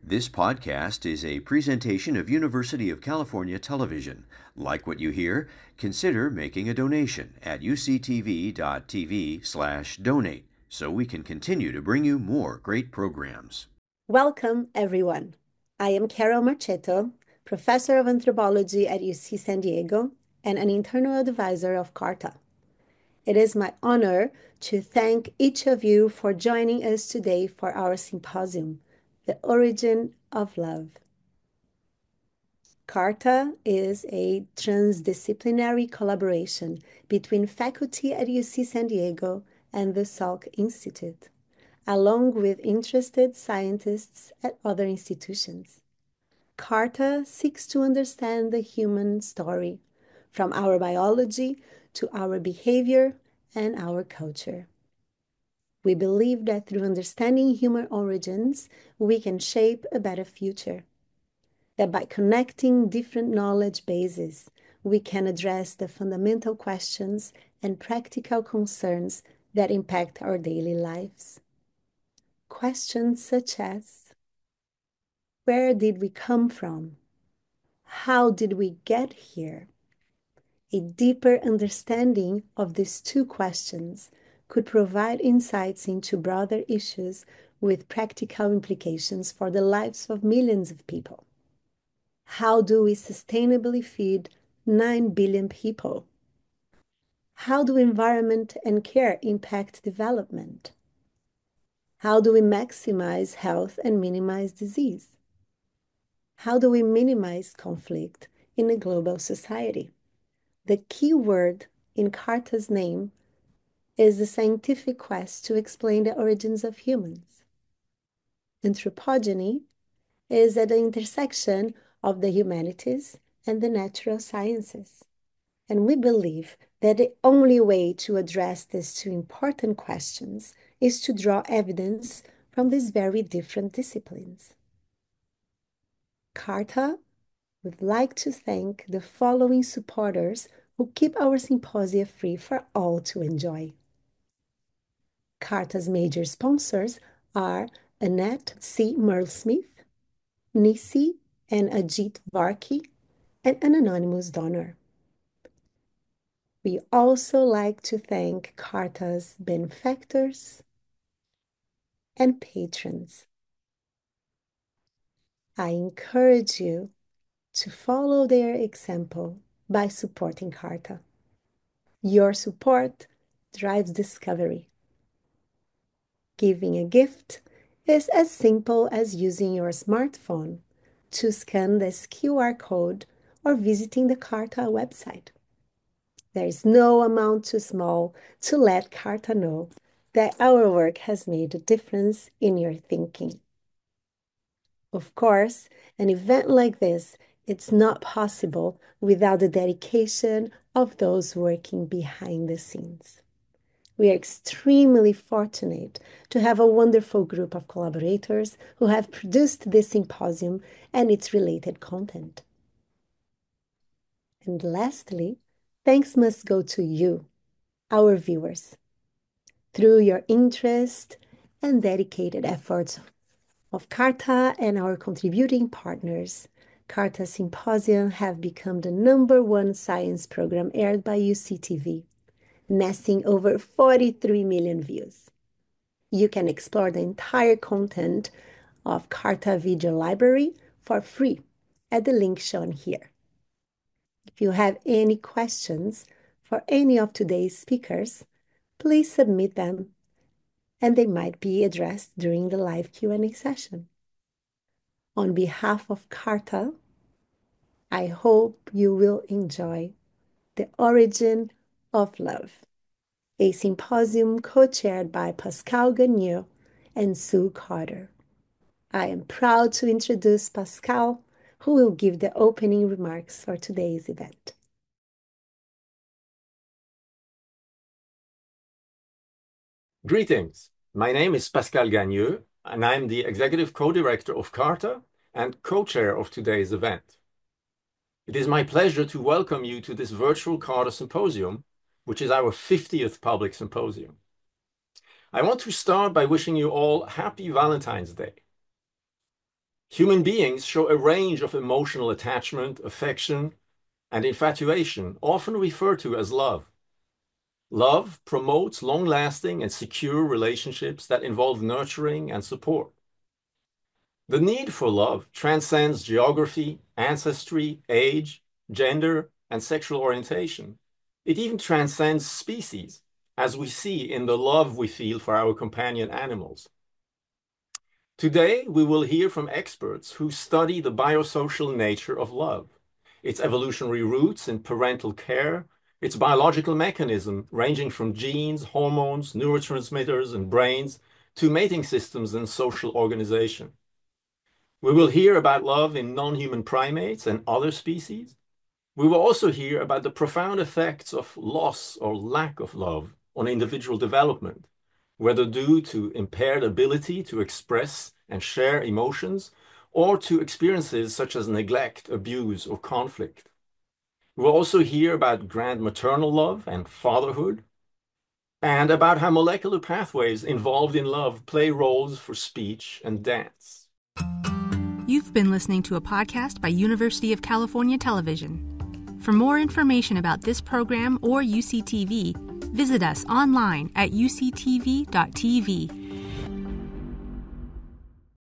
This podcast is a presentation of University of California Television. Like what you hear? Consider making a donation at uctv.tv/donate so we can continue to bring you more great programs. Welcome, everyone. I am Carol Marchetto, professor of anthropology at UC San Diego and an internal advisor of CARTA. It is my honor to thank each of you for joining us today for our symposium, The Origin of Love. CARTA is a transdisciplinary collaboration between faculty at UC San Diego and the Salk Institute, along with interested scientists at other institutions. CARTA seeks to understand the human story, from our biology to our behavior and our culture. We believe that through understanding human origins, we can shape a better future. That by connecting different knowledge bases, we can address the fundamental questions and practical concerns that impact our daily lives. Questions such as, where did we come from? How did we get here? A deeper understanding of these two questions could provide insights into broader issues with practical implications for the lives of millions of people. How do we sustainably feed 9 billion people? How do environment and care impact development? How do we maximize health and minimize disease? How do we minimize conflict in a global society? The key word in CARTA's name is the scientific quest to explain the origins of humans. Anthropogeny is at the intersection of the humanities and the natural sciences. And we believe that the only way to address these two important questions is to draw evidence from these very different disciplines. CARTA would like to thank the following supporters who keep our symposia free for all to enjoy. CARTA's major sponsors are Annette C. Merle-Smith, Nisi and Ajit Varki, and an anonymous donor. We also like to thank CARTA's benefactors and patrons. I encourage you to follow their example by supporting CARTA. Your support drives discovery. Giving a gift is as simple as using your smartphone to scan this QR code or visiting the CARTA website. There is no amount too small to let CARTA know that our work has made a difference in your thinking. Of course, an event like this, it's not possible without the dedication of those working behind the scenes. We are extremely fortunate to have a wonderful group of collaborators who have produced this symposium and its related content. And lastly, thanks must go to you, our viewers. Through your interest and dedicated efforts of CARTA and our contributing partners, CARTA Symposium have become the #1 science program aired by UCTV, nesting over 43 million views. You can explore the entire content of CARTA Video Library for free at the link shown here. If you have any questions for any of today's speakers, please submit them and they might be addressed during the live Q&A session. On behalf of CARTA, I hope you will enjoy The Origin of Love, a symposium co-chaired by Pascal Gagnon and Sue Carter. I am proud to introduce Pascal, who will give the opening remarks for today's event. Greetings. My name is Pascal Gagnon, and I'm the Executive Co-Director of CARTA and co-chair of today's event. It is my pleasure to welcome you to this virtual CARTA Symposium, which is our 50th public symposium. I want to start by wishing you all happy Valentine's Day. Human beings show a range of emotional attachment, affection, and infatuation, often referred to as love. Love promotes long-lasting and secure relationships that involve nurturing and support. The need for love transcends geography, ancestry, age, gender, and sexual orientation. It even transcends species, as we see in the love we feel for our companion animals. Today, we will hear from experts who study the biosocial nature of love, its evolutionary roots in parental care, its biological mechanism ranging from genes, hormones, neurotransmitters, and brains to mating systems and social organization. We will hear about love in non-human primates and other species. We will also hear about the profound effects of loss or lack of love on individual development, whether due to impaired ability to express and share emotions, or to experiences such as neglect, abuse, or conflict. We'll also hear about grand maternal love and fatherhood, and about how molecular pathways involved in love play roles for speech and dance. You've been listening to a podcast by University of California Television. For more information about this program or UCTV, visit us online at uctv.tv